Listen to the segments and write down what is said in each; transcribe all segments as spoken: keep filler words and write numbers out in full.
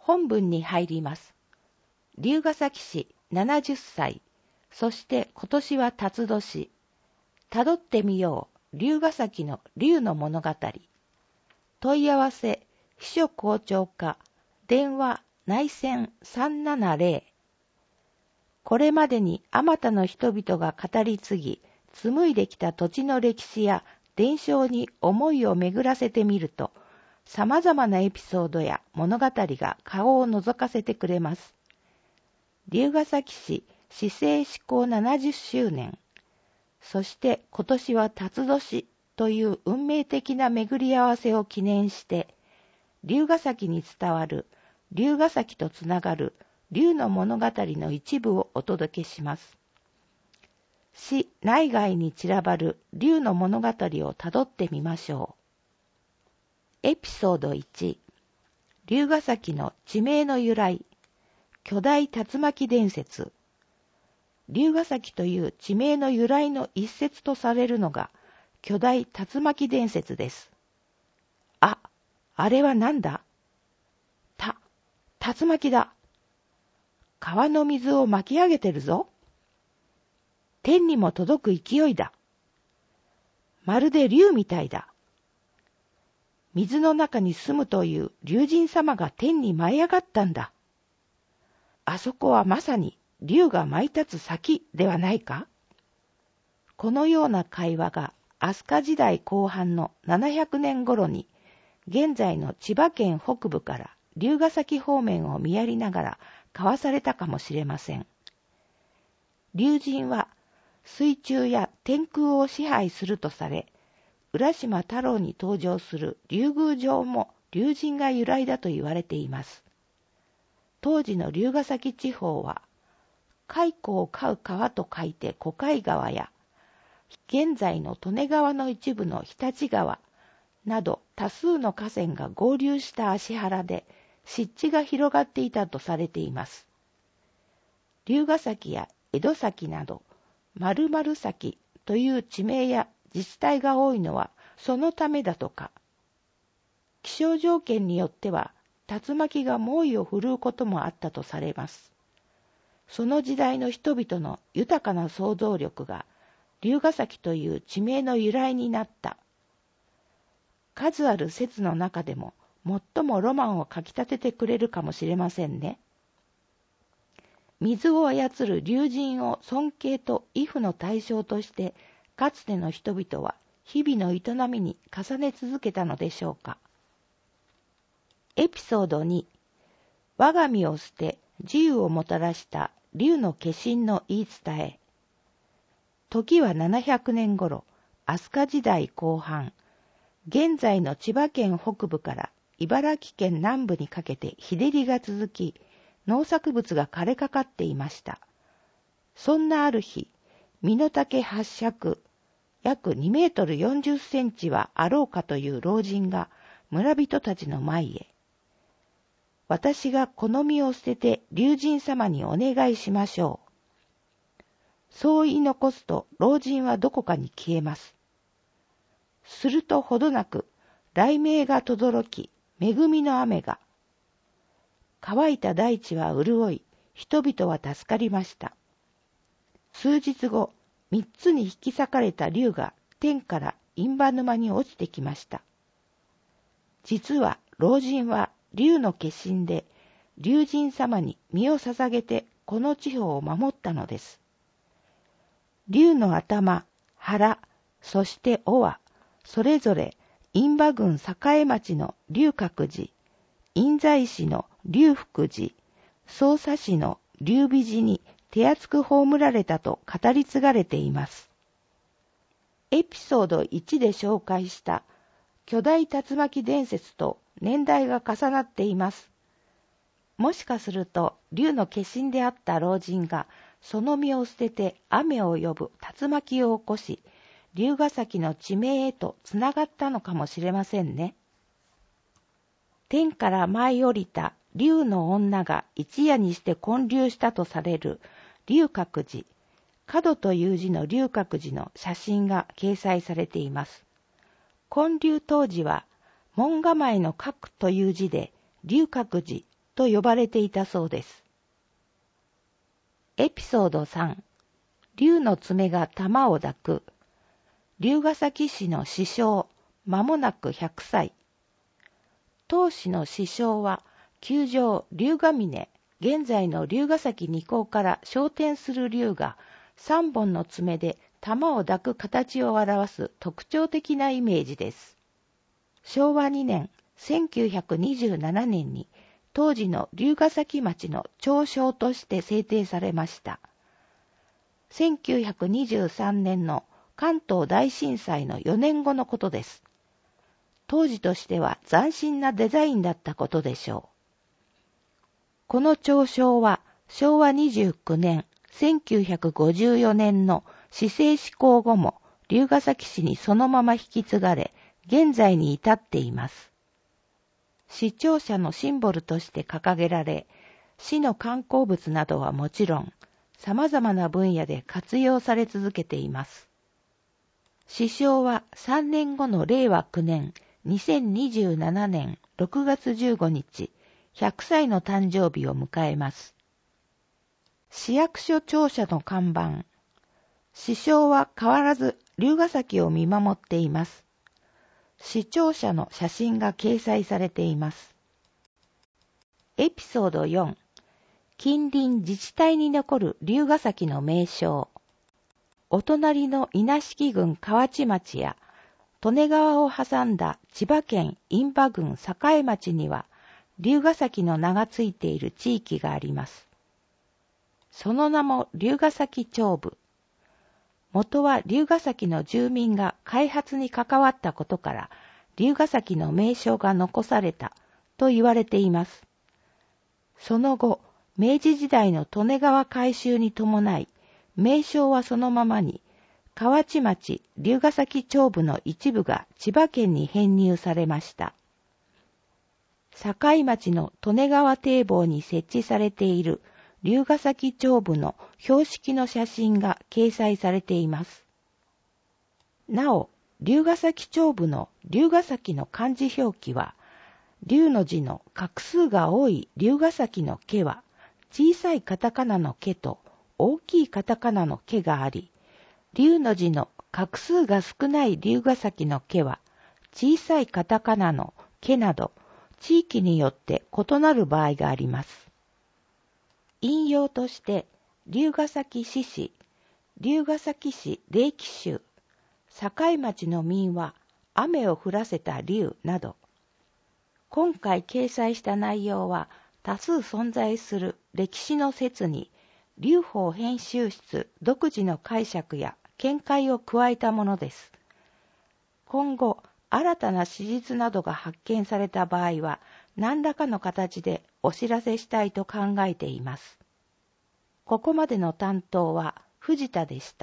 本文に入ります。龍ケ崎氏ななじゅっさい、そして今年は辰年。たどってみよう、龍ケ崎の龍の物語。問い合わせ、秘書校長課、電話、内線さんななゼロ。これまでにあまたの人々が語り継ぎ、紡いできた土地の歴史や伝承に思いを巡らせてみると、様々なエピソードや物語が顔を覗かせてくれます。龍ケ崎市市政施行ななじゅっしゅうねん、そして今年は辰年という運命的な巡り合わせを記念して、龍ケ崎に伝わる龍ケ崎とつながる龍の物語の一部をお届けします。市内外に散らばる龍の物語をたどってみましょう。エピソードいち、龍ケ崎の地名の由来、巨大竜巻伝説。龍ケ崎という地名の由来の一説とされるのが巨大竜巻伝説です。あ、あれはなんだ？た、竜巻だ。川の水を巻き上げてるぞ。天にも届く勢いだ。まるで竜みたいだ。水の中に住むという龍神様が天に舞い上がったんだ。あそこはまさに龍が舞い立つ先ではないか？このような会話が飛鳥時代後半のななひゃくねん頃に、現在の千葉県北部から龍ケ崎方面を見やりながら交わされたかもしれません。龍神は水中や天空を支配するとされ、浦島太郎に登場する龍宮城も龍神が由来だと言われています。当時の龍ケ崎地方は、蚕を飼う川と書いて小貝川や、現在の利根川の一部の日立川など多数の河川が合流した芦原で、湿地が広がっていたとされています。龍ケ崎や江戸崎など、〇〇崎という地名や自治体が多いのはそのためだとか。気象条件によっては竜巻が猛威を振るうこともあったとされます。その時代の人々の豊かな想像力が龍ケ崎という地名の由来になった。数ある説の中でも最もロマンをかきたててくれるかもしれませんね。水を操る龍神を尊敬と畏怖の対象として、かつての人々は日々の営みに重ね続けたのでしょうか。エピソードに、我が身を捨て自由をもたらした龍の化身の言い伝え。時はななひゃくねん頃、飛鳥時代後半、現在の千葉県北部から茨城県南部にかけて日照りが続き、農作物が枯れかかっていました。そんなある日、身の丈八尺、約にメートルよんじゅっセンチはあろうかという老人が村人たちの前へ。私がこの身を捨てて龍神様にお願いしましょう。そう言い残すと老人はどこかに消えます。するとほどなく雷鳴が轟き、恵みの雨が。乾いた大地は潤い、人々は助かりました。数日後、三つに引き裂かれた龍が天から印旛沼に落ちてきました。実は老人は龍の化身で、龍神様に身を捧げてこの地方を守ったのです。龍の頭、腹、そして尾は、それぞれ印旛郡栄町の龍覚寺、印西市の龍福寺、匝瑳市の龍美寺に手厚く葬られたと語り継がれています。エピソードいちで紹介した巨大竜巻伝説と年代が重なっています。もしかすると龍の化身であった老人がその身を捨てて雨を呼ぶ竜巻を起こし、龍ケ崎の地名へとつながったのかもしれませんね。天から舞い降りた龍の女が一夜にして建立したとされる龍覚寺、角という字の龍覚寺の写真が掲載されています。建立当時は門構えの角という字で龍覚寺と呼ばれていたそうです。エピソードさん、竜の爪が玉を抱く。龍ヶ崎氏の師匠、間もなくひゃくさい。当氏の師匠は、宮城龍ヶ峰、現在の龍ヶ崎二高から昇天する龍が、三本の爪で玉を抱く形を表す特徴的なイメージです。しょうわにねん、せんきゅうひゃくにじゅうななねんに、当時の龍ヶ崎町の町章として制定されました。せんきゅうひゃくにじゅうさんねんの関東大震災のよねんごのことです。当時としては斬新なデザインだったことでしょう。この町章はしょうわにじゅうきゅうねん、せんきゅうひゃくごじゅうよねんの市政施行後も龍ヶ崎市にそのまま引き継がれ、現在に至っています。市庁舎のシンボルとして掲げられ、市の観光物などはもちろん、様々な分野で活用され続けています。市章はさんねんごのれいわきゅうねん、にせんにじゅうななねんろくがつじゅうごにち、ひゃくさいの誕生日を迎えます。市役所庁舎の看板。市章は変わらず龍ヶ崎を見守っています。市庁舎の写真が掲載されています。エピソードよん、近隣自治体に残る龍ヶ崎の名称。お隣の稲敷郡河内町や利根川を挟んだ千葉県印旛郡栄町には龍ヶ崎の名がついている地域があります。その名も龍ヶ崎町部。元は龍ヶ崎の住民が開発に関わったことから龍ヶ崎の名称が残されたと言われています。その後、明治時代の利根川改修に伴い、名称はそのままに、河内町龍ヶ崎町部の一部が千葉県に編入されました。境町の利根川堤防に設置されている龍ヶ崎町部の標識の写真が掲載されています。なお、龍ヶ崎町部の龍ヶ崎の漢字表記は、龍の字の画数が多い龍ヶ崎の家は、小さいカタカナの家と大きいカタカナの家があり、龍の字の画数が少ない龍ヶ崎の家は、小さいカタカナの家など、地域によって異なる場合があります。引用として、龍ヶ崎市史、龍ヶ崎市霊記集、境町の民は雨を降らせた龍など、今回掲載した内容は多数存在する歴史の説に、龍宝編集室独自の解釈や見解を加えたものです。今後、新たな史実などが発見された場合は、何らかの形でお知らせしたいと考えています。ここまでの担当は藤田でした。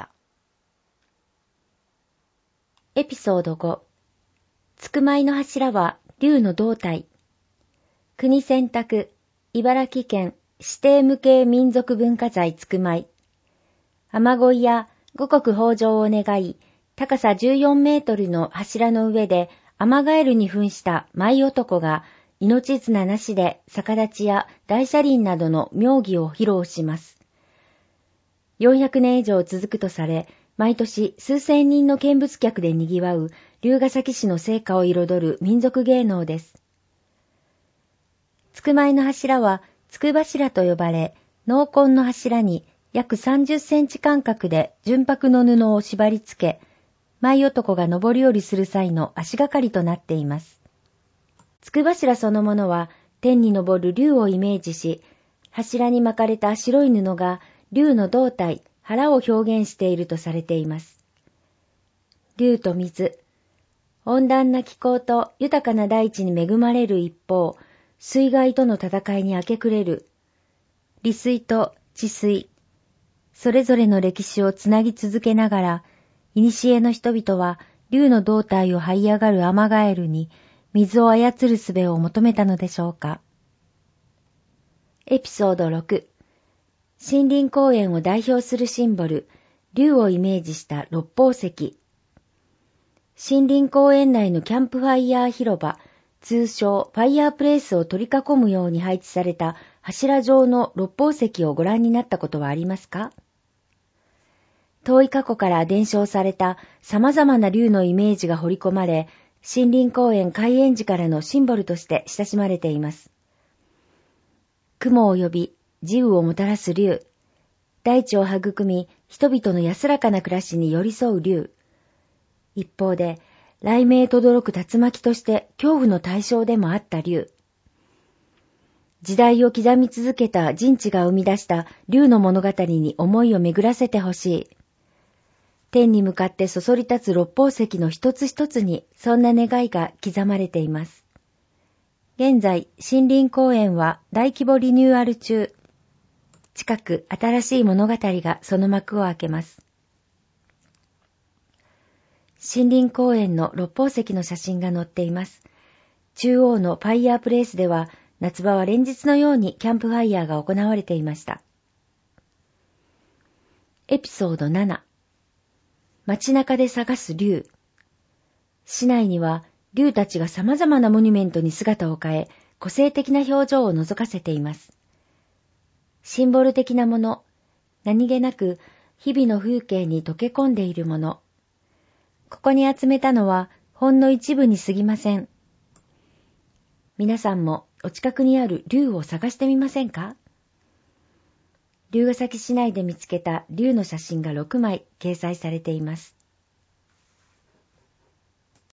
エピソードご、つくまいの柱は龍の胴体。国選択、茨城県指定無形民族文化財つくまい。雨乞いや五穀豊穣を願い、高さじゅうよんメートルの柱の上でアマガエルに扮した舞男が命綱なしで逆立ちや大車輪などの妙技を披露します。よんひゃくねん以上続くとされ、毎年数千人の見物客で賑わう龍ヶ崎市の生家を彩る民族芸能です。つくまいの柱はつく柱と呼ばれ、濃紺の柱に約さんじゅっセンチ間隔で純白の布を縛り付け、舞男が上り下りする際の足がかりとなっています。つく柱そのものは天に昇る龍をイメージし、柱に巻かれた白い布が龍の胴体、腹を表現しているとされています。龍と水。温暖な気候と豊かな大地に恵まれる一方、水害との戦いに明け暮れる。利水と治水。それぞれの歴史をつなぎ続けながら、古の人々は龍の胴体を這い上がるアマガエルに水を操る術を求めたのでしょうか。エピソードろく。森林公園を代表するシンボル、龍をイメージした六宝石。森林公園内のキャンプファイヤー広場、 通称ファイヤープレイスを取り囲むように配置された柱状の六方石をご覧になったことはありますか？遠い過去から伝承された様々な竜のイメージが彫り込まれ、森林公園開園時からのシンボルとして親しまれています。雲を呼び、自由をもたらす竜。大地を育み、人々の安らかな暮らしに寄り添う竜。一方で、雷鳴とどろく竜巻として恐怖の対象でもあった竜。時代を刻み続けた人知が生み出した竜の物語に思いを巡らせてほしい。天に向かってそそり立つ六方石の一つ一つにそんな願いが刻まれています。現在、森林公園は大規模リニューアル中。近く新しい物語がその幕を開けます。森林公園の六方石の写真が載っています。中央のファイヤープレイスでは夏場は連日のようにキャンプファイヤーが行われていました。エピソードなな。街中で探す竜。市内には竜たちが様々なモニュメントに姿を変え、個性的な表情を覗かせています。シンボル的なもの、何気なく日々の風景に溶け込んでいるもの。ここに集めたのはほんの一部に過ぎません。皆さんもお近くにある竜を探してみませんか？龍ケ崎市内で見つけた竜の写真がろくまい掲載されています。